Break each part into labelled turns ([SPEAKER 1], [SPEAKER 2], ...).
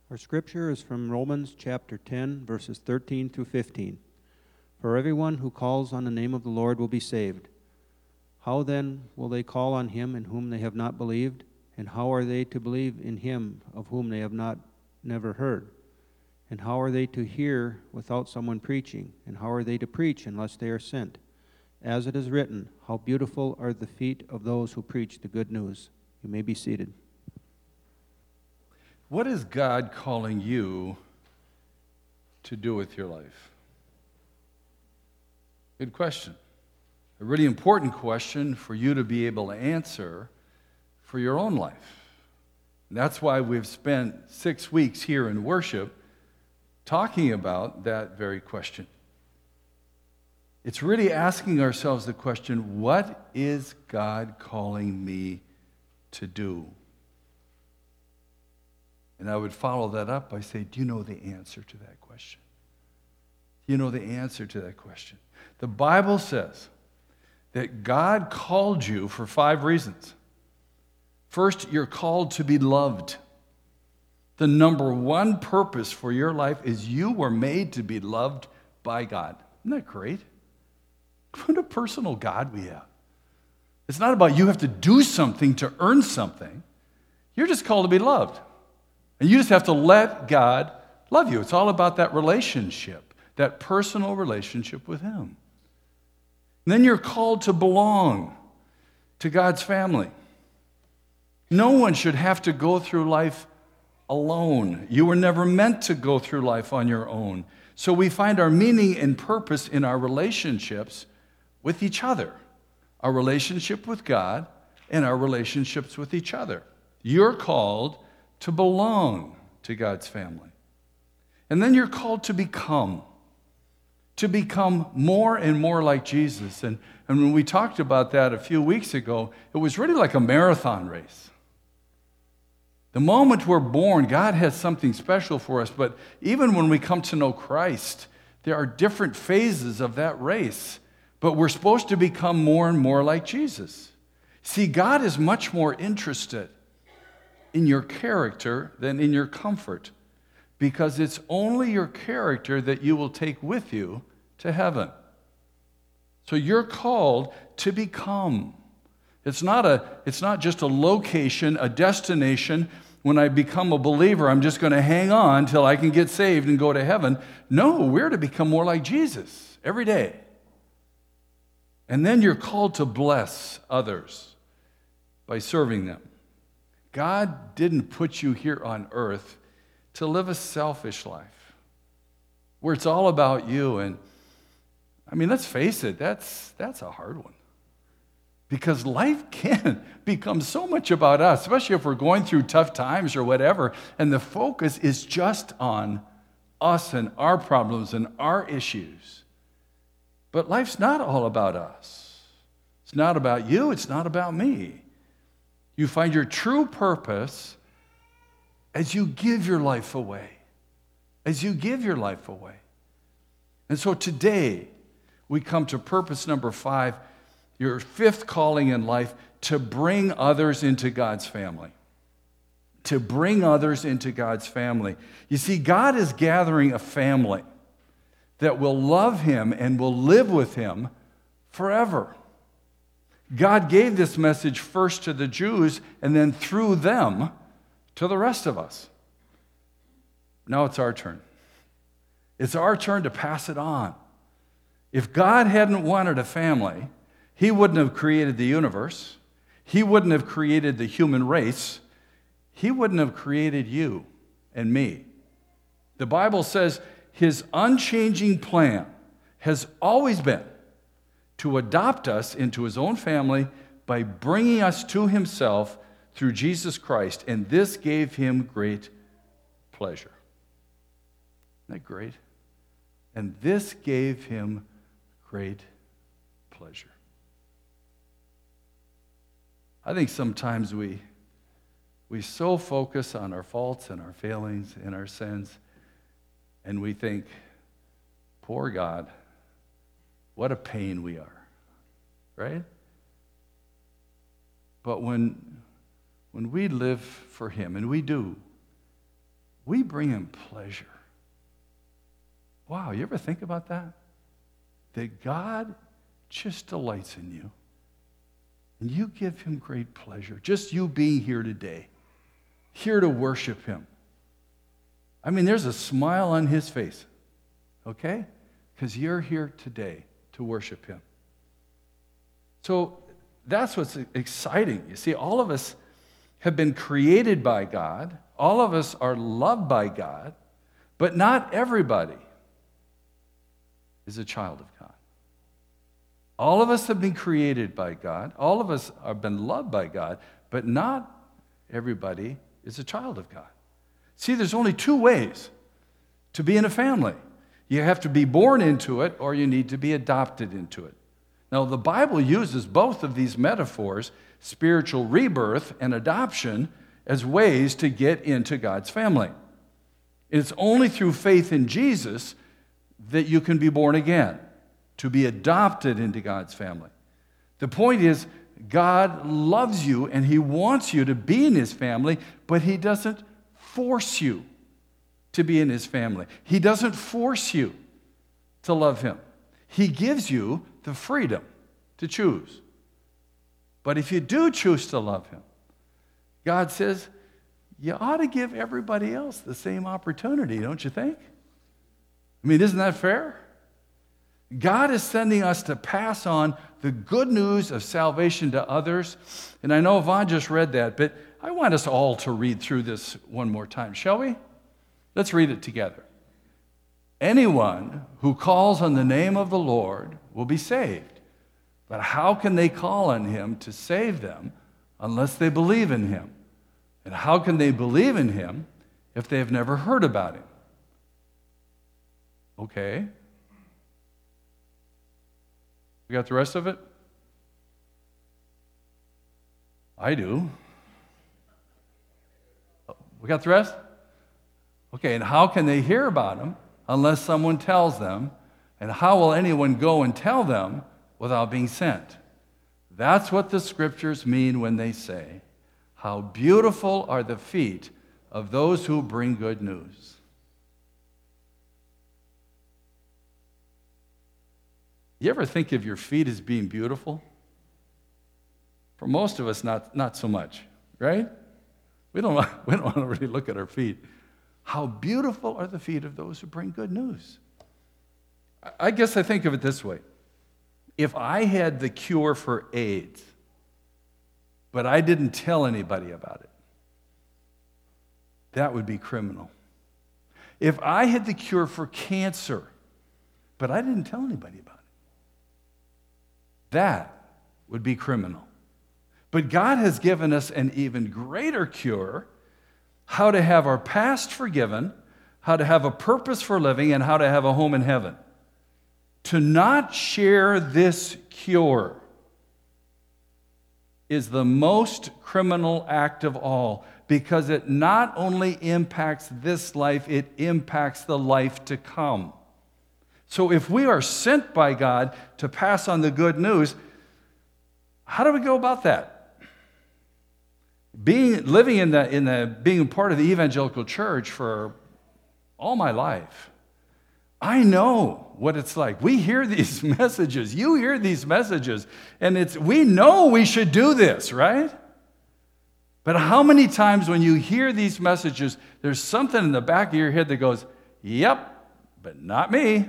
[SPEAKER 1] Our scripture is from Romans chapter 10, verses 13 through 15. For everyone who calls on the name of the Lord will be saved. How then will they call on him in whom they have not believed? And how are they to believe in him of whom they have never heard? And how are they to hear without someone preaching? And how are they to preach unless they are sent? As it is written, how beautiful are the feet of those who preach the good news. You may be seated.
[SPEAKER 2] What is God calling you to do with your life? Good question. A really important question for you to be able to answer for your own life. And that's why we've spent 6 weeks here in worship talking about that very question. It's really asking ourselves the question, what is God calling me to do? And I would follow that up by saying, do you know the answer to that question? Do you know the answer to that question? The Bible says that God called you for 5 reasons. First, you're called to be loved. The number one purpose for your life is you were made to be loved by God. Isn't that great? What a personal God we have. It's not about you have to do something to earn something. You're just called to be loved. And you just have to let God love you. It's all about that relationship, that personal relationship with Him. And then you're called to belong to God's family. No one should have to go through life alone. You were never meant to go through life on your own. So we find our meaning and purpose in our relationships with each other, our relationship with God and our relationships with each other. You're called to belong to God's family. And then you're called to become more and more like Jesus. And when we talked about that a few weeks ago, it was really like a marathon race. The moment we're born, God has something special for us, but even when we come to know Christ, there are different phases of that race, but we're supposed to become more and more like Jesus. See, God is much more interested in your character than in your comfort, because it's only your character that you will take with you to heaven. So you're called to become. It's not just a location, a destination. When I become a believer, I'm just going to hang on till I can get saved and go to heaven. No, we're to become more like Jesus every day. And then you're called to bless others by serving them. God didn't put you here on earth to live a selfish life where it's all about you. And I mean, let's face it, that's a hard one. Because life can become so much about us, especially if we're going through tough times or whatever, and the focus is just on us and our problems and our issues. But life's not all about us. It's not about you, it's not about me. You find your true purpose as you give your life away. As you give your life away. And so today, we come to purpose number 5, your 5th calling in life, to bring others into God's family. To bring others into God's family. You see, God is gathering a family that will love Him and will live with Him forever. God gave this message first to the Jews and then through them to the rest of us. Now it's our turn. It's our turn to pass it on. If God hadn't wanted a family, He wouldn't have created the universe. He wouldn't have created the human race. He wouldn't have created you and me. The Bible says His unchanging plan has always been to adopt us into His own family by bringing us to Himself through Jesus Christ, and this gave Him great pleasure. Isn't that great? And this gave Him great pleasure. I think sometimes we so focus on our faults and our failings and our sins, and we think, poor God, what a pain we are, right? But when we live for Him, and we do, we bring him pleasure. Wow, you ever think about that? That God just delights in you. And you give him great pleasure. Just you being here today, here to worship him. I mean, there's a smile on his face, okay? Because you're here today to worship him. So that's what's exciting. You see, all of us have been created by God. All of us are loved by God. But not everybody is a child of God. All of us have been created by God. All of us have been loved by God. But not everybody is a child of God. See, there's only two ways to be in a family. You have to be born into it, or you need to be adopted into it. Now, the Bible uses both of these metaphors, spiritual rebirth and adoption, as ways to get into God's family. It's only through faith in Jesus that you can be born again, to be adopted into God's family. The point is, God loves you and he wants you to be in his family, but he doesn't force you to be in his family. He doesn't force you to love him. He gives you the freedom to choose. But if you do choose to love him, God says, you ought to give everybody else the same opportunity, don't you think? I mean, isn't that fair? God is sending us to pass on the good news of salvation to others. And I know Vaughn just read that, but I want us all to read through this one more time, shall we? Let's read it together. Anyone who calls on the name of the Lord will be saved. But how can they call on him to save them unless they believe in him? And how can they believe in him if they have never heard about him? Okay. We got the rest of it? I do. We got the rest? Okay, and how can they hear about him unless someone tells them? And how will anyone go and tell them without being sent? That's what the scriptures mean when they say, how beautiful are the feet of those who bring good news. You ever think of your feet as being beautiful? For most of us, not so much, right? We don't want to really look at our feet. How beautiful are the feet of those who bring good news. I guess I think of it this way. If I had the cure for AIDS, but I didn't tell anybody about it, that would be criminal. If I had the cure for cancer, but I didn't tell anybody about it, that would be criminal. But God has given us an even greater cure, how to have our past forgiven, how to have a purpose for living, and how to have a home in heaven. To not share this cure is the most criminal act of all, because it not only impacts this life, it impacts the life to come. So if we are sent by God to pass on the good news, how do we go about that? Being a part of the evangelical church for all my life, I know what it's like. We hear these messages. You hear these messages, and we know we should do this, right? But how many times when you hear these messages, there's something in the back of your head that goes, yep, but not me.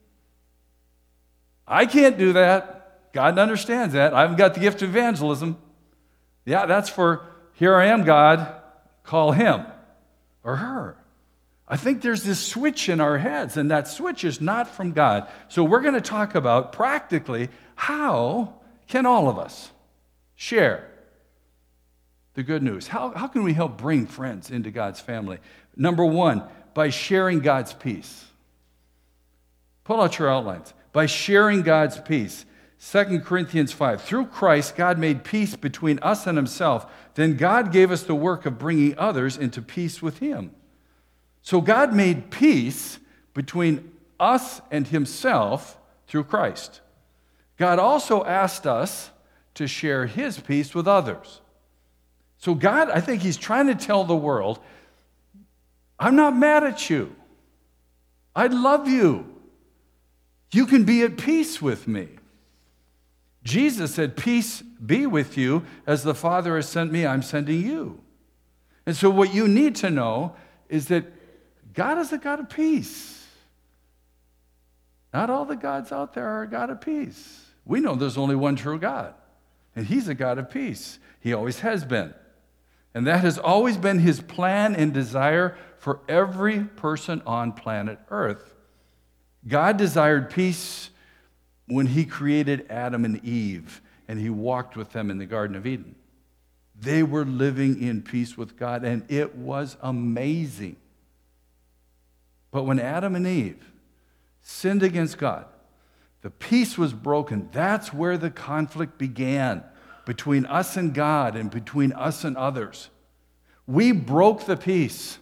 [SPEAKER 2] I can't do that. God understands that. I haven't got the gift of evangelism. Yeah, that's for, here I am, God, call him or her. I think there's this switch in our heads, and that switch is not from God. So we're going to talk about practically how can all of us share the good news. How can we help bring friends into God's family? Number one, by sharing God's peace. Pull out your outlines. By sharing God's peace. 2 Corinthians 5, through Christ, God made peace between us and himself. Then God gave us the work of bringing others into peace with him. So God made peace between us and himself through Christ. God also asked us to share his peace with others. So God, I think he's trying to tell the world, I'm not mad at you. I love you. You can be at peace with me. Jesus said, peace be with you. As the Father has sent me, I'm sending you. And so what you need to know is that God is a God of peace. Not all the gods out there are a God of peace. We know there's only one true God, and he's a God of peace. He always has been. And that has always been his plan and desire for every person on planet Earth. God desired peace when he created Adam and Eve, and he walked with them in the Garden of Eden. They were living in peace with God, and it was amazing. But when Adam and Eve sinned against God, the peace was broken. That's where the conflict began between us and God and between us and others. We broke the peace,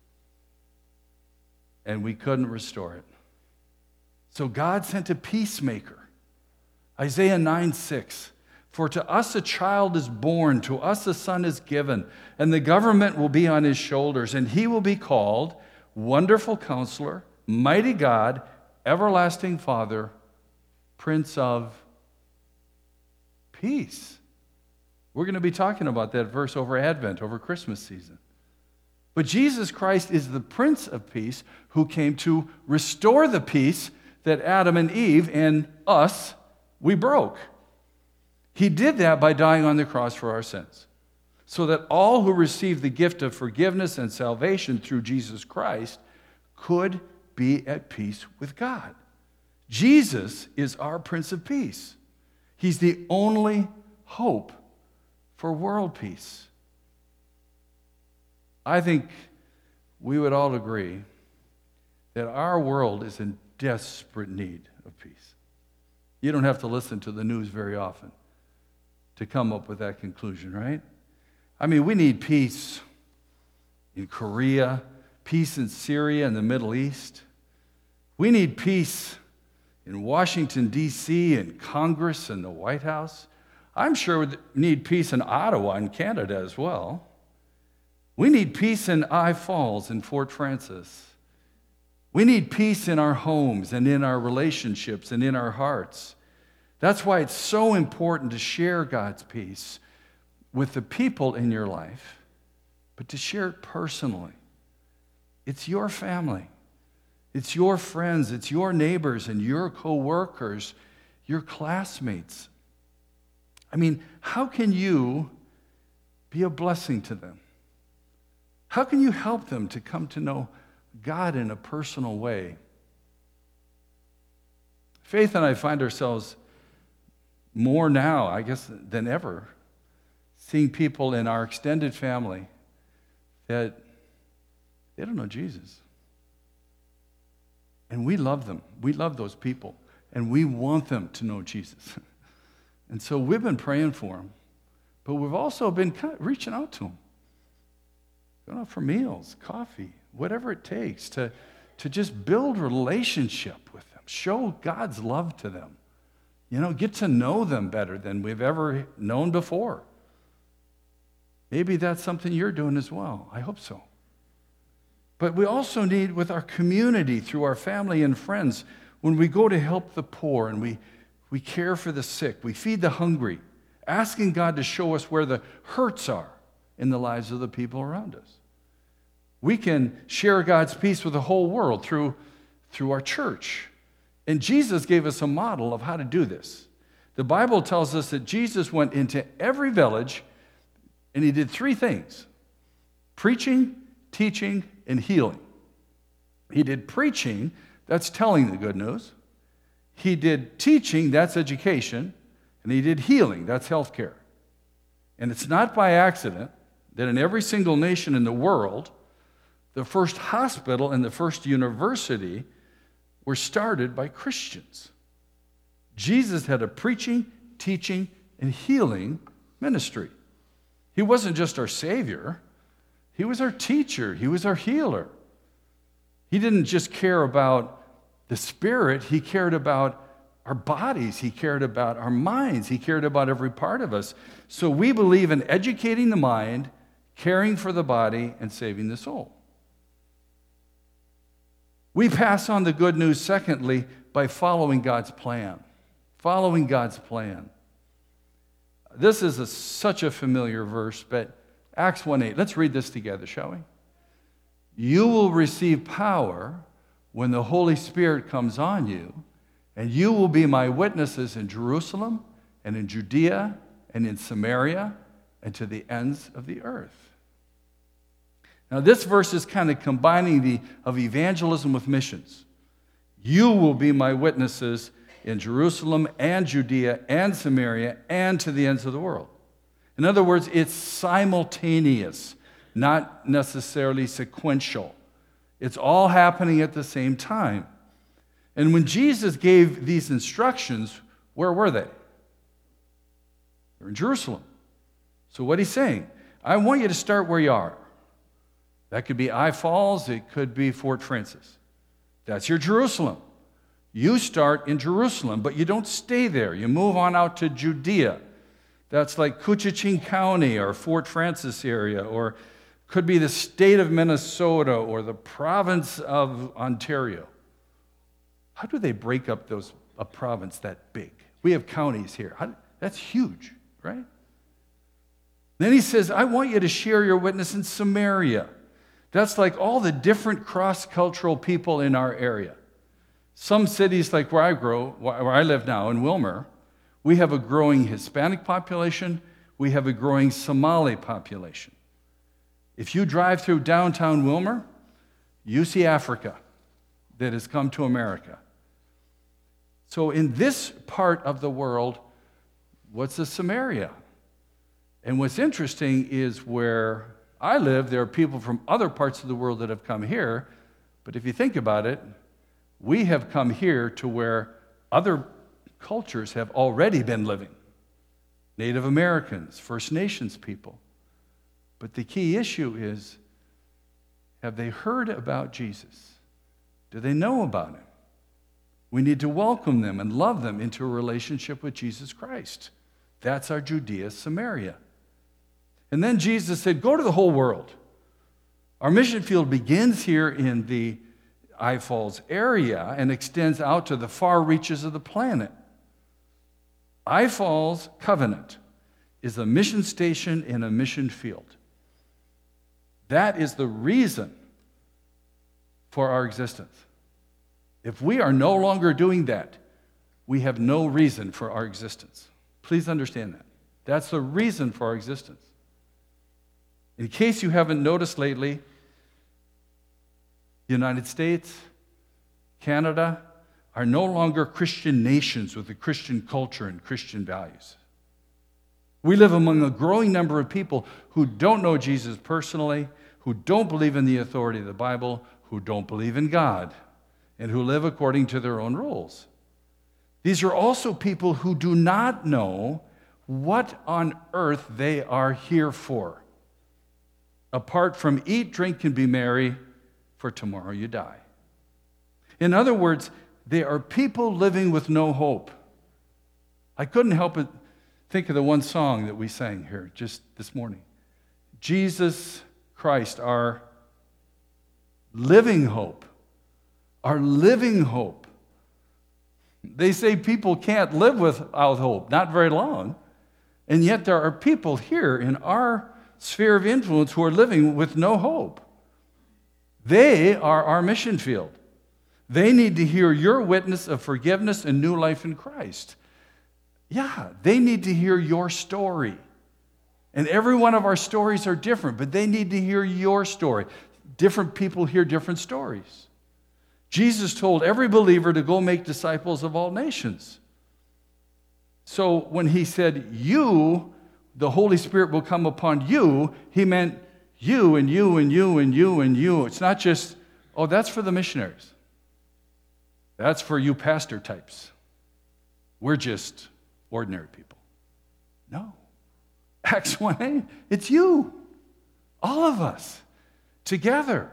[SPEAKER 2] and we couldn't restore it. So God sent a peacemaker. Isaiah 9:6. For to us a child is born, to us a son is given, and the government will be on his shoulders, and he will be called Wonderful Counselor, Mighty God, Everlasting Father, Prince of Peace. We're going to be talking about that verse over Advent, over Christmas season. But Jesus Christ is the Prince of Peace who came to restore the peace that Adam and Eve and us, we broke. He did that by dying on the cross for our sins, so that all who receive the gift of forgiveness and salvation through Jesus Christ could be at peace with God. Jesus is our Prince of Peace. He's the only hope for world peace. I think we would all agree that our world is in desperate need of peace. You don't have to listen to the news very often to come up with that conclusion, right? I mean, we need peace in Korea, peace in Syria and the Middle East. We need peace in Washington, D.C., and Congress and the White House. I'm sure we need peace in Ottawa and Canada as well. We need peace in I Falls and Fort Francis. We need peace in our homes and in our relationships and in our hearts. That's why it's so important to share God's peace with the people in your life, but to share it personally. It's your family. It's your friends. It's your neighbors and your co-workers, your classmates. I mean, how can you be a blessing to them? How can you help them to come to know God in a personal way? Faith and I find ourselves more now, I guess, than ever, seeing people in our extended family that they don't know Jesus. And we love them. We love those people. And we want them to know Jesus. And so we've been praying for them. But we've also been reaching out to them. Going out for meals, coffee, whatever it takes to just build relationship with them. Show God's love to them. You know, get to know them better than we've ever known before. Maybe that's something you're doing as well. I hope so. But we also need, with our community, through our family and friends, when we go to help the poor and we care for the sick, we feed the hungry, asking God to show us where the hurts are in the lives of the people around us. We can share God's peace with the whole world through our church. And Jesus gave us a model of how to do this. The Bible tells us that Jesus went into every village and he did three things: preaching, teaching, and healing. He did preaching, that's telling the good news. He did teaching, that's education. And he did healing, that's healthcare. And it's not by accident that in every single nation in the world, the first hospital and the first university were started by Christians. Jesus had a preaching, teaching, and healing ministry. He wasn't just our Savior. He was our teacher. He was our healer. He didn't just care about the spirit. He cared about our bodies. He cared about our minds. He cared about every part of us. So we believe in educating the mind, caring for the body, and saving the soul. We pass on the good news, secondly, by following God's plan. Following God's plan. This is such a familiar verse, but Acts 1:8. Let's read this together, shall we? You will receive power when the Holy Spirit comes on you, and you will be my witnesses in Jerusalem and in Judea and in Samaria and to the ends of the earth. Now, this verse is kind of combining of evangelism with missions. You will be my witnesses in Jerusalem and Judea and Samaria and to the ends of the world. In other words, it's simultaneous, not necessarily sequential. It's all happening at the same time. And when Jesus gave these instructions, where were they? They're in Jerusalem. So what he's saying, I want you to start where you are. That could be I Falls, it could be Fort Francis. That's your Jerusalem. You start in Jerusalem, but you don't stay there. You move on out to Judea. That's like Coochin County or Fort Francis area, or could be the state of Minnesota or the province of Ontario. How do they break up a province that big? We have counties here. That's huge, right? Then he says, I want you to share your witness in Samaria. That's like all the different cross-cultural people in our area. Some cities like where I live now in Wilmer, we have a growing Hispanic population, we have a growing Somali population. If you drive through downtown Wilmer, you see Africa that has come to America. So in this part of the world, what's a Samaria? And what's interesting is where I live, there are people from other parts of the world that have come here, but if you think about it, we have come here to where other cultures have already been living. Native Americans, First Nations people. But the key issue is, have they heard about Jesus? Do they know about him? We need to welcome them and love them into a relationship with Jesus Christ. That's our Judea, Samaria. And then Jesus said, go to the whole world. Our mission field begins here in the I Falls area and extends out to the far reaches of the planet. I Falls Covenant is a mission station in a mission field. That is the reason for our existence. If we are no longer doing that, we have no reason for our existence. Please understand that. That's the reason for our existence. In case you haven't noticed lately, the United States, Canada are no longer Christian nations with a Christian culture and Christian values. We live among a growing number of people who don't know Jesus personally, who don't believe in the authority of the Bible, who don't believe in God, and who live according to their own rules. These are also people who do not know what on earth they are here for. Apart from eat, drink, and be merry, for tomorrow you die. In other words, they are people living with no hope. I couldn't help but think of the one song that we sang here just this morning. Jesus Christ, our living hope. Our living hope. They say people can't live without hope, not very long. And yet there are people here in our sphere of influence who are living with no hope. They are our mission field. They need to hear your witness of forgiveness and new life in Christ. Yeah, they need to hear your story. And every one of our stories are different, but they need to hear your story. Different people hear different stories. Jesus told every believer to go make disciples of all nations. So when he said, you, the Holy Spirit will come upon you, he meant you and you and you and you and you. It's not just, oh, that's for the missionaries. That's for you pastor types. We're just ordinary people. No. Acts 1:8, it's you. All of us. Together.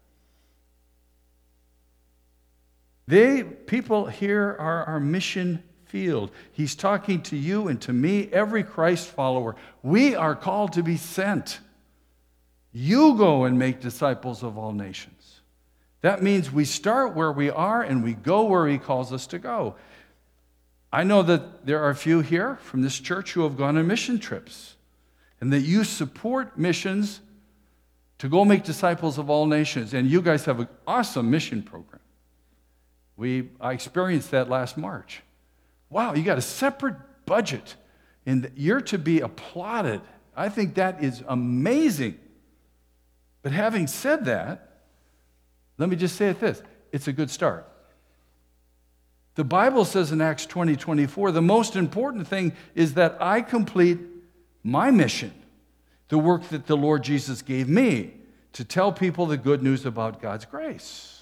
[SPEAKER 2] People here are our mission field. He's talking to you and to me, every Christ follower. We are called to be sent. You go and make disciples of all nations. That means we start where we are and we go where He calls us to go. I know that there are a few here from this church who have gone on mission trips, and that you support missions to go make disciples of all nations. And you guys have an awesome mission program. I experienced that last March. Wow, you got a separate budget, and you're to be applauded. I think that is amazing. But having said that, let me just say it this: it's a good start. The Bible says in Acts 20:24, the most important thing is that I complete my mission, the work that the Lord Jesus gave me, to tell people the good news about God's grace.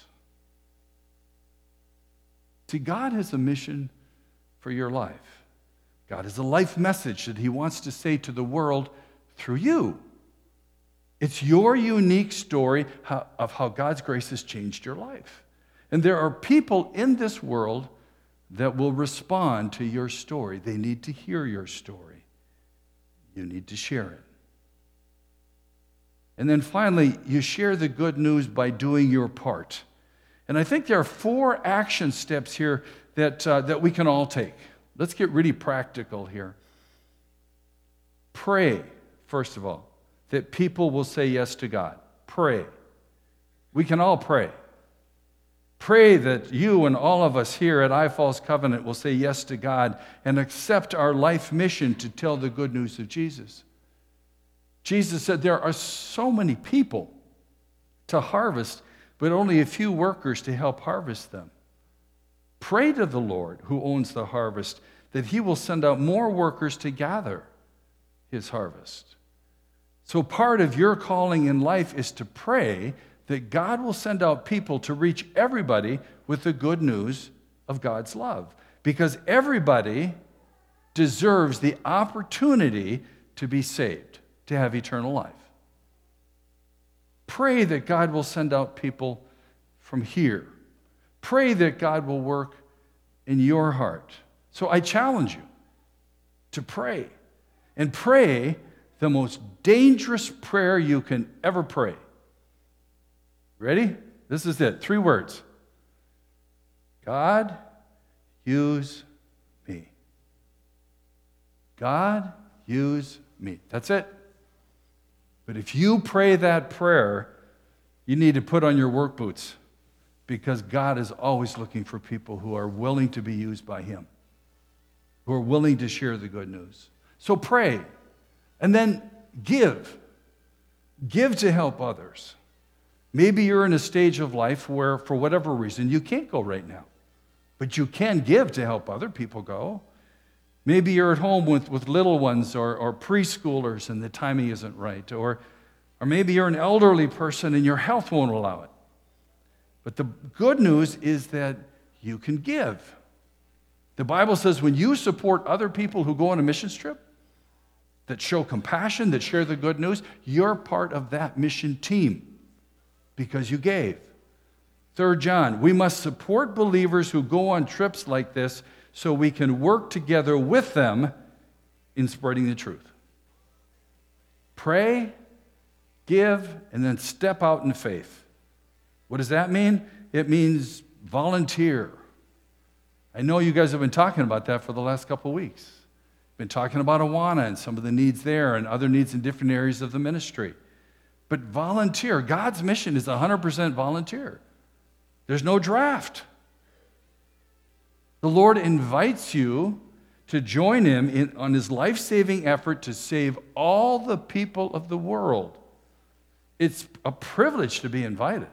[SPEAKER 2] See, God has a mission for your life. God has a life message that He wants to say to the world through you. It's your unique story of how God's grace has changed your life. And there are people in this world that will respond to your story. They need to hear your story. You need to share it. And then finally, you share the good news by doing your part. And I think there are 4 action steps here that we can all take. Let's get really practical here. Pray, first of all, that people will say yes to God. Pray. We can all pray. Pray that you and all of us here at I-Falls Covenant will say yes to God and accept our life mission to tell the good news of Jesus. Jesus said there are so many people to harvest, but only a few workers to help harvest them. Pray to the Lord who owns the harvest that He will send out more workers to gather His harvest. So part of your calling in life is to pray that God will send out people to reach everybody with the good news of God's love. Because everybody deserves the opportunity to be saved, to have eternal life. Pray that God will send out people from here. Pray that God will work in your heart. So I challenge you to pray. And pray the most dangerous prayer you can ever pray. Ready? This is it. 3 words. God, use me. God, use me. That's it. But if you pray that prayer, you need to put on your work boots, because God is always looking for people who are willing to be used by Him, who are willing to share the good news. So pray, and then give. Give to help others. Maybe you're in a stage of life where, for whatever reason, you can't go right now, but you can give to help other people go. Maybe you're at home with little ones or preschoolers and the timing isn't right. Or maybe you're an elderly person and your health won't allow it. But the good news is that you can give. The Bible says when you support other people who go on a mission trip, that show compassion, that share the good news, you're part of that mission team because you gave. 3 John, we must support believers who go on trips like this so we can work together with them in spreading the truth. Pray, give, and then step out in faith. What does that mean? It means volunteer. I know you guys have been talking about that for the last couple of weeks. Been talking about Awana and some of the needs there and other needs in different areas of the ministry. But volunteer. God's mission is 100% volunteer. There's no draft. The Lord invites you to join Him on His life-saving effort to save all the people of the world. It's a privilege to be invited.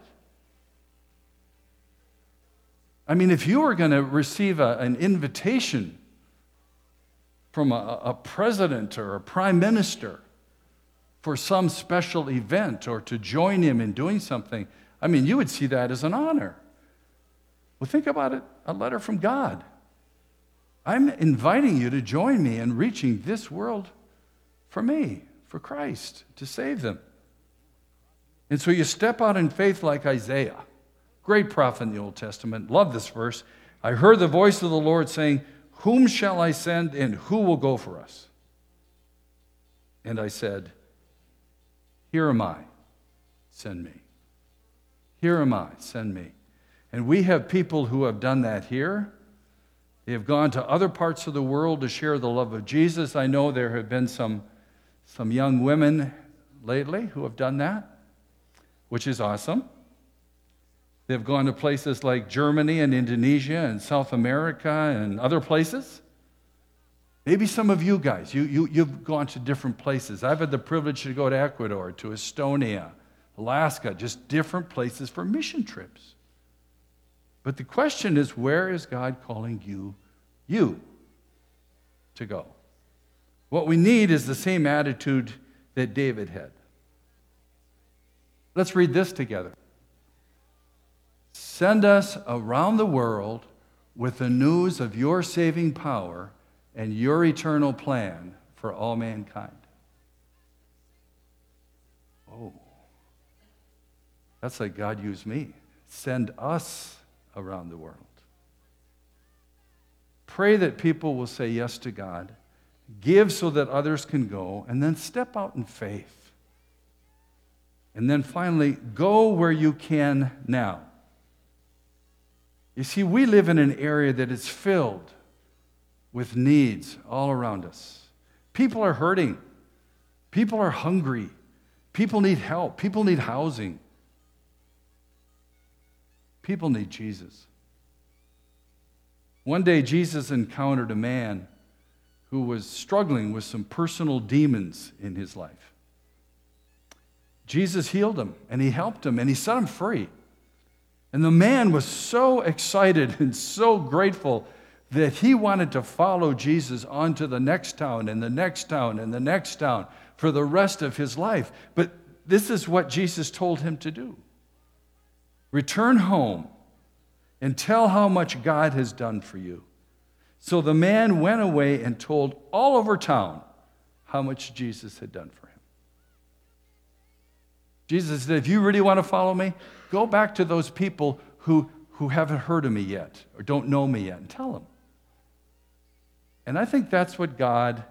[SPEAKER 2] I mean, if you were going to receive an invitation from a president or a prime minister for some special event or to join him in doing something, I mean, you would see that as an honor. Well, think about it, a letter from God. I'm inviting you to join me in reaching this world for me, for Christ, to save them. And so you step out in faith like Isaiah, great prophet in the Old Testament. Love this verse. I heard the voice of the Lord saying, whom shall I send and who will go for us? And I said, here am I, send me. Here am I, send me. And we have people who have done that here. They have gone to other parts of the world to share the love of Jesus. I know there have been some young women lately who have done that, which is awesome. They've gone to places like Germany and Indonesia and South America and other places. Maybe some of you guys, you've gone to different places. I've had the privilege to go to Ecuador, to Estonia, Alaska, just different places for mission trips. But the question is, where is God calling you to go? What we need is the same attitude that David had. Let's read this together. Send us around the world with the news of your saving power and your eternal plan for all mankind. Oh, that's like God used me. Send us around the world. Pray that people will say yes to God, give so that others can go, and then step out in faith. And then finally, go where you can now. You see, we live in an area that is filled with needs all around us. People are hurting. People are hungry. People need help. People need housing. People need Jesus. One day, Jesus encountered a man who was struggling with some personal demons in his life. Jesus healed him, and he helped him, and he set him free. And the man was so excited and so grateful that he wanted to follow Jesus on to the next town and the next town and the next town for the rest of his life. But this is what Jesus told him to do. Return home and tell how much God has done for you. So the man went away and told all over town how much Jesus had done for him. Jesus said, if you really want to follow me, go back to those people who haven't heard of me yet or don't know me yet and tell them. And I think that's what God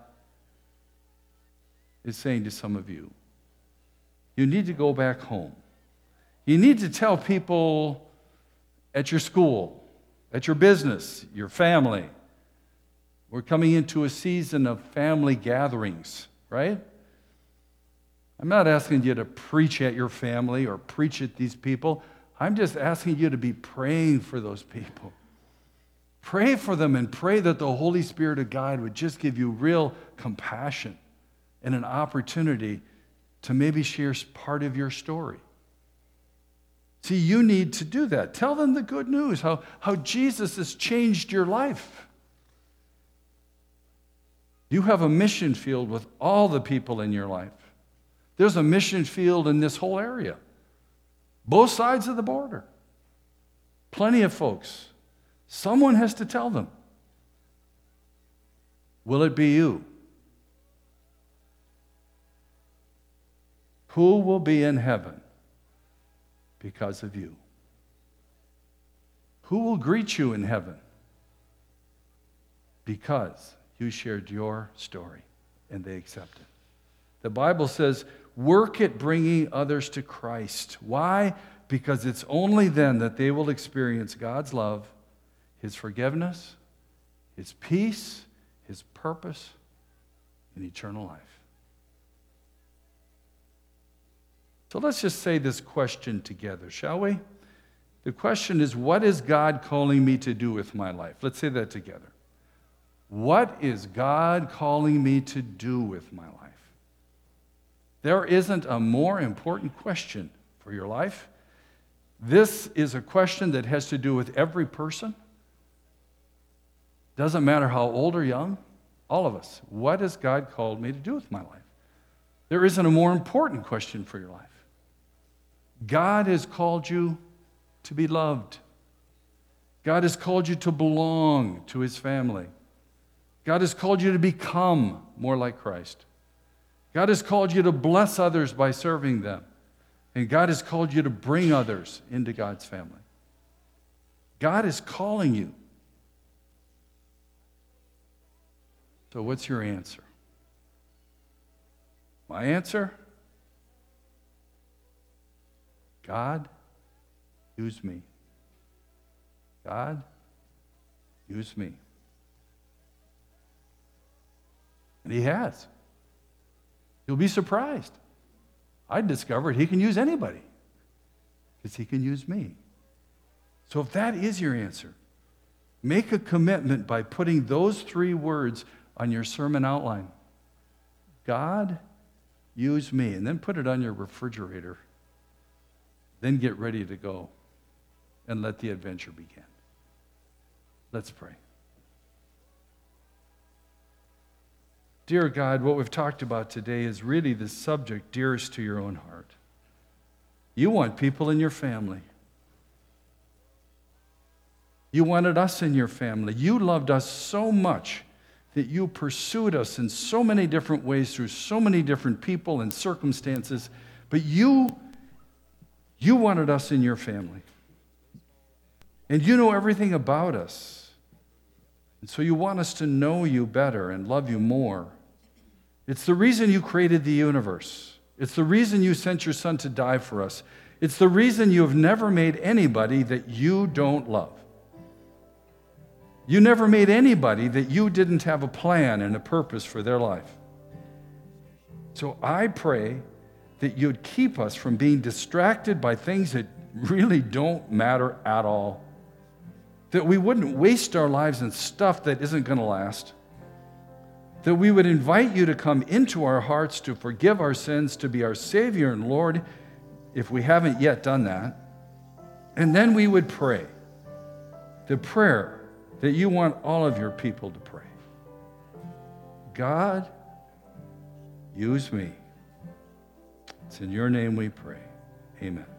[SPEAKER 2] is saying to some of you. You need to go back home. You need to tell people at your school, at your business, your family. We're coming into a season of family gatherings, right? I'm not asking you to preach at your family or preach at these people. I'm just asking you to be praying for those people. Pray for them and pray that the Holy Spirit of God would just give you real compassion and an opportunity to maybe share part of your story. See, you need to do that. Tell them the good news, how Jesus has changed your life. You have a mission field with all the people in your life. There's a mission field in this whole area. Both sides of the border. Plenty of folks. Someone has to tell them. Will it be you? Who will be in heaven because of you? Who will greet you in heaven because you shared your story and they accepted? The Bible says, work at bringing others to Christ. Why? Because it's only then that they will experience God's love, His forgiveness, His peace, His purpose, and eternal life. So let's just say this question together, shall we? The question is, what is God calling me to do with my life? Let's say that together. What is God calling me to do with my life? There isn't a more important question for your life. This is a question that has to do with every person. Doesn't matter how old or young, all of us. What has God called me to do with my life? There isn't a more important question for your life. God has called you to be loved. God has called you to belong to His family. God has called you to become more like Christ. God has called you to bless others by serving them. And God has called you to bring others into God's family. God is calling you. So what's your answer? My answer? God, use me. God, use me. And he has. You'll be surprised. I discovered he can use anybody because he can use me. So if that is your answer, make a commitment by putting those 3 words on your sermon outline. God, use me. And then put it on your refrigerator. Then get ready to go and let the adventure begin. Let's pray. Dear God, what we've talked about today is really the subject dearest to your own heart. You want people in your family. You wanted us in your family. You loved us so much that you pursued us in so many different ways through so many different people and circumstances, but you wanted us in your family. And you know everything about us. And so you want us to know you better and love you more. It's the reason you created the universe. It's the reason you sent your son to die for us. It's the reason you have never made anybody that you don't love. You never made anybody that you didn't have a plan and a purpose for their life. So I pray that you'd keep us from being distracted by things that really don't matter at all. That we wouldn't waste our lives in stuff that isn't going to last. That we would invite you to come into our hearts to forgive our sins, to be our Savior and Lord, if we haven't yet done that. And then we would pray the prayer that you want all of your people to pray. God, use me. It's in your name we pray. Amen.